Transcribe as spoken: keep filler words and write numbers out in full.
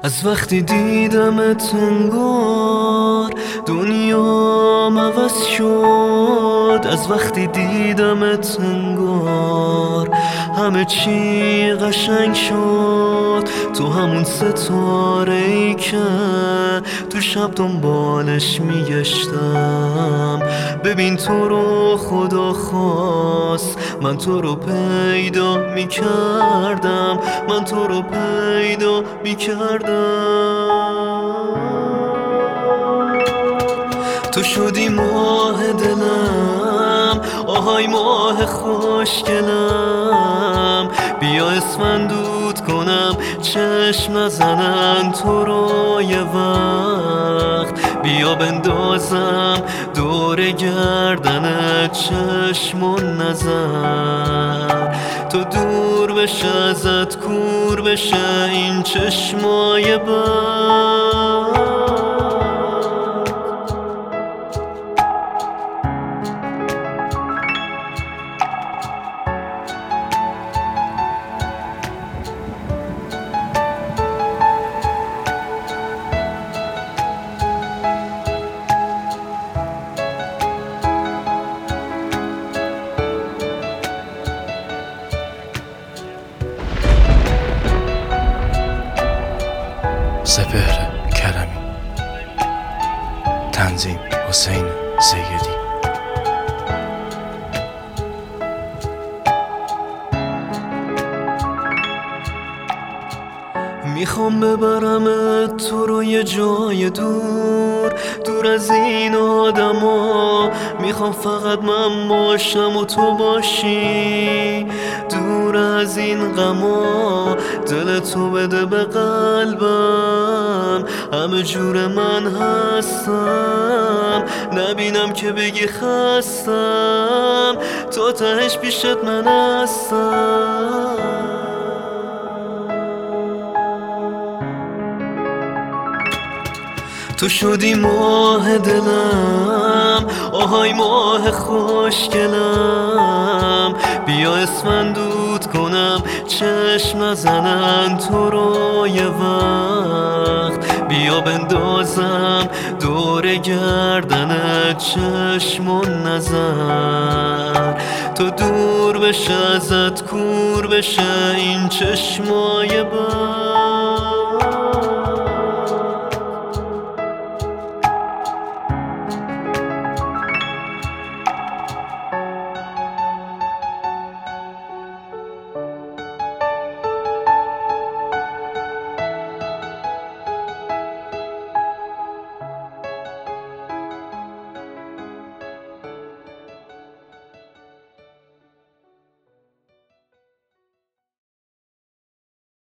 از وقتی دیدمت انگار دنیام عوض شد. از وقتی دیدمت انگار همه چی قشنگ شد. تو همون ستاره ای که تو شب دنبالش میگشتم. ببین تو رو خدا خواست من تو رو پیدا میکردم. من تو رو پیدا میکردم. تو شدی ماه دلم، آهای ماه خوشگلم. بیا اسفندود کنم چشم نزنن تو رو یه وقت. بیا بندازم دور گردن چشم و نظر. تو دور بشه ازت کور بشه این چشمای بد. سپهر کرمی، تنظیم حسین سیدی. میخوام ببرمت تو رو یه جای دور، دور از این آدما. میخوام فقط من باشم و تو باشی، دور از این غما. دل تو بده به قلبم، همه جور من هستم. نبینم که بگی خستم، تا تهش پیشت من هستم. تو شدی ماه دلم، آهای ماه خوشگلم. بیا اسفندود کنم چشم نزنن تو رو یه وقت. بیا بندازم دور گردن چشم و نظر. تو دور بشه ازت کور بشه این چشمای بد.